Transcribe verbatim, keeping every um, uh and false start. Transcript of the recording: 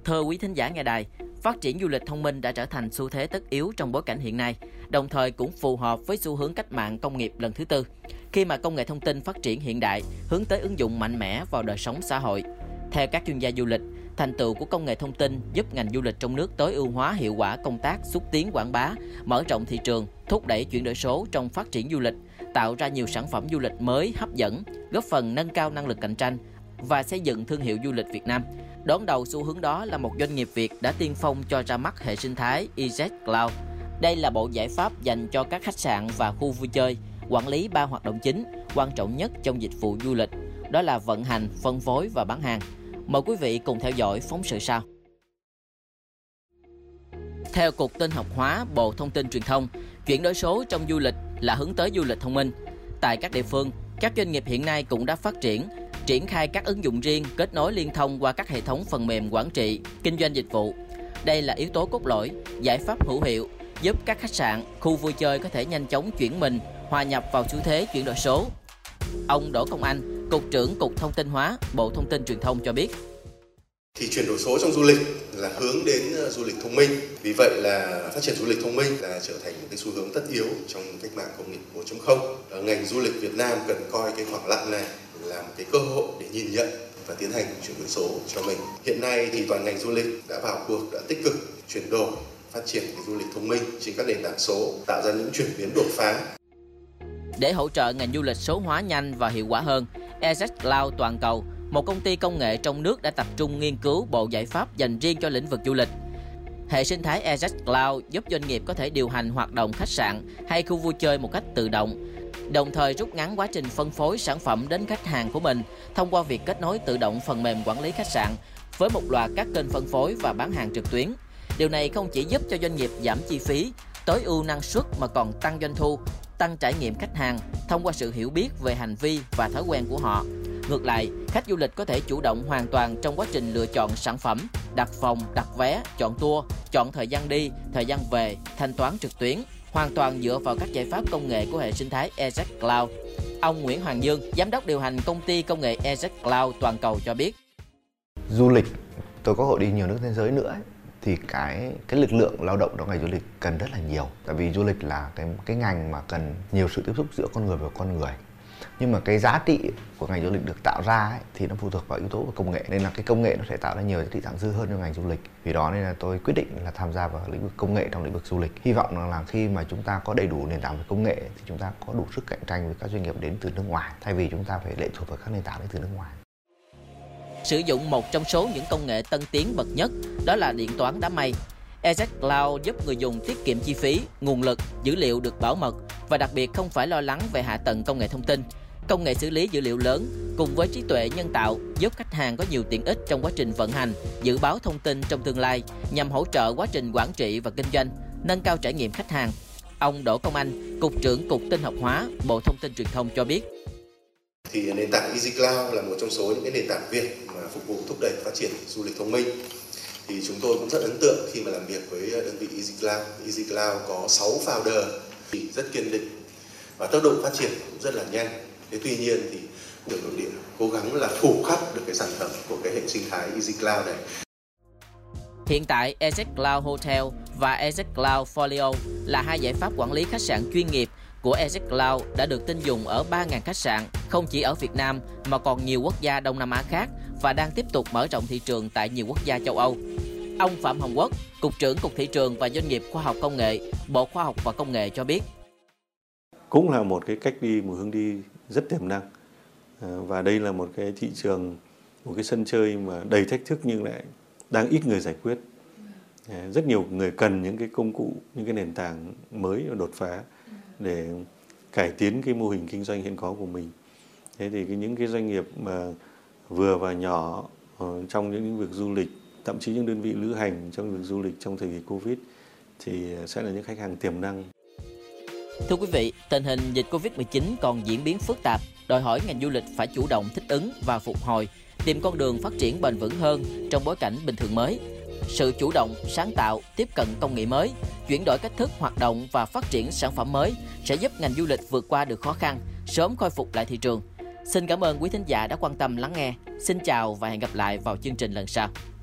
Thưa quý thính giả nghe đài, phát triển du lịch thông minh đã trở thành xu thế tất yếu trong bối cảnh hiện nay, đồng thời cũng phù hợp với xu hướng cách mạng công nghiệp lần thứ tư, khi mà công nghệ thông tin phát triển hiện đại, hướng tới ứng dụng mạnh mẽ vào đời sống xã hội. Theo các chuyên gia du lịch, thành tựu của công nghệ thông tin giúp ngành du lịch trong nước tối ưu hóa hiệu quả công tác xúc tiến quảng bá, mở rộng thị trường, thúc đẩy chuyển đổi số trong phát triển du lịch, tạo ra nhiều sản phẩm du lịch mới hấp dẫn, góp phần nâng cao năng lực cạnh tranh và xây dựng thương hiệu du lịch Việt Nam. Đón đầu xu hướng đó là một doanh nghiệp Việt đã tiên phong cho ra mắt hệ sinh thái e zét Cloud. Đây là bộ giải pháp dành cho các khách sạn và khu vui chơi, quản lý ba hoạt động chính, quan trọng nhất trong dịch vụ du lịch, đó là vận hành, phân phối và bán hàng. Mời quý vị cùng theo dõi phóng sự sau. Theo Cục Tin học hóa Bộ Thông tin Truyền thông, chuyển đổi số trong du lịch là hướng tới du lịch thông minh. Tại các địa phương, các doanh nghiệp hiện nay cũng đã phát triển, triển khai các ứng dụng riêng kết nối liên thông qua các hệ thống phần mềm quản trị, kinh doanh dịch vụ. Đây là yếu tố cốt lõi, giải pháp hữu hiệu, giúp các khách sạn, khu vui chơi có thể nhanh chóng chuyển mình, hòa nhập vào xu thế chuyển đổi số. Ông Đỗ Công Anh, Cục trưởng Cục Thông tin hóa, Bộ Thông tin Truyền thông cho biết. Thì chuyển đổi số trong du lịch là hướng đến du lịch thông minh. Vì vậy là phát triển du lịch thông minh là trở thành một cái xu hướng tất yếu trong cách mạng công nghiệp bốn chấm không. Ngành du lịch Việt Nam cần coi cái khoảng lặng này là một cái cơ hội để nhìn nhận và tiến hành chuyển đổi số cho mình. Hiện nay thì toàn ngành du lịch đã vào cuộc, đã tích cực chuyển đổi, phát triển cái du lịch thông minh trên các nền tảng số, tạo ra những chuyển biến đột phá. Để hỗ trợ ngành du lịch số hóa nhanh và hiệu quả hơn, e zét Cloud toàn cầu, một công ty công nghệ trong nước đã tập trung nghiên cứu bộ giải pháp dành riêng cho lĩnh vực du lịch. Hệ sinh thái e zét Cloud giúp doanh nghiệp có thể điều hành hoạt động khách sạn hay khu vui chơi một cách tự động, đồng thời rút ngắn quá trình phân phối sản phẩm đến khách hàng của mình thông qua việc kết nối tự động phần mềm quản lý khách sạn với một loạt các kênh phân phối và bán hàng trực tuyến. Điều này không chỉ giúp cho doanh nghiệp giảm chi phí, tối ưu năng suất mà còn tăng doanh thu, tăng trải nghiệm khách hàng thông qua sự hiểu biết về hành vi và thói quen của họ. Ngược lại, khách du lịch có thể chủ động hoàn toàn trong quá trình lựa chọn sản phẩm, đặt phòng, đặt vé, chọn tour, chọn thời gian đi, thời gian về, thanh toán trực tuyến, hoàn toàn dựa vào các giải pháp công nghệ của hệ sinh thái e zét Cloud. Ông Nguyễn Hoàng Dương, Giám đốc điều hành công ty công nghệ e zét Cloud toàn cầu cho biết. Du lịch, tôi có hội đi nhiều nước thế giới nữa ấy, thì cái cái lực lượng lao động trong ngành du lịch cần rất là nhiều. Tại vì du lịch là cái cái ngành mà cần nhiều sự tiếp xúc giữa con người và con người. Nhưng mà cái giá trị của ngành du lịch được tạo ra ấy, thì nó phụ thuộc vào yếu tố của công nghệ, nên là cái công nghệ nó sẽ tạo ra nhiều giá trị thặng dư hơn cho ngành du lịch. Vì đó nên là tôi quyết định là tham gia vào lĩnh vực công nghệ trong lĩnh vực du lịch. Hy vọng là, là khi mà chúng ta có đầy đủ nền tảng về công nghệ thì chúng ta có đủ sức cạnh tranh với các doanh nghiệp đến từ nước ngoài, thay vì chúng ta phải lệ thuộc vào các nền tảng đến từ nước ngoài. Sử dụng một trong số những công nghệ tân tiến bậc nhất, đó là điện toán đám mây. e zét Cloud giúp người dùng tiết kiệm chi phí, nguồn lực, dữ liệu được bảo mật và đặc biệt không phải lo lắng về hạ tầng công nghệ thông tin. Công nghệ xử lý dữ liệu lớn cùng với trí tuệ nhân tạo giúp khách hàng có nhiều tiện ích trong quá trình vận hành, dự báo thông tin trong tương lai nhằm hỗ trợ quá trình quản trị và kinh doanh, nâng cao trải nghiệm khách hàng. Ông Đỗ Công Anh, Cục trưởng Cục Tin học hóa, Bộ Thông tin Truyền thông cho biết. Thì nền tảng e zét Cloud là một trong số những cái nền tảng Việt mà phục vụ thúc đẩy phát triển du lịch thông minh. Thì chúng tôi cũng rất ấn tượng khi mà làm việc với đơn vị e zét Cloud. e zét Cloud có sáu founder thì rất kiên định và tốc độ phát triển cũng rất là nhanh. Thế tuy nhiên thì được nội địa cố gắng là phủ khắp được cái sản phẩm của cái hệ sinh thái e zét Cloud này. Hiện tại, e zét Cloud Hotel và e zét Cloud Folio là hai giải pháp quản lý khách sạn chuyên nghiệp của e zét Cloud đã được tin dùng ở ba nghìn khách sạn, không chỉ ở Việt Nam mà còn nhiều quốc gia Đông Nam Á khác và đang tiếp tục mở rộng thị trường tại nhiều quốc gia châu Âu. Ông Phạm Hồng Quốc, Cục trưởng Cục Thị trường và Doanh nghiệp Khoa học Công nghệ, Bộ Khoa học và Công nghệ cho biết. Cũng là một cái cách đi, một hướng đi rất tiềm năng. Và đây là một cái thị trường, một cái sân chơi mà đầy thách thức nhưng lại đang ít người giải quyết. Rất nhiều người cần những cái công cụ, những cái nền tảng mới và đột phá để cải tiến cái mô hình kinh doanh hiện có của mình. Thế thì cái, những cái doanh nghiệp mà vừa và nhỏ trong những lĩnh vực du lịch, thậm chí những đơn vị lữ hành trong lĩnh vực du lịch trong thời kỳ Covid thì sẽ là những khách hàng tiềm năng. Thưa quý vị, tình hình dịch Covid mười chín còn diễn biến phức tạp, đòi hỏi ngành du lịch phải chủ động thích ứng và phục hồi, tìm con đường phát triển bền vững hơn trong bối cảnh bình thường mới. Sự chủ động, sáng tạo, tiếp cận công nghệ mới, chuyển đổi cách thức hoạt động và phát triển sản phẩm mới sẽ giúp ngành du lịch vượt qua được khó khăn, sớm khôi phục lại thị trường. Xin cảm ơn quý thính giả đã quan tâm lắng nghe. Xin chào và hẹn gặp lại vào chương trình lần sau.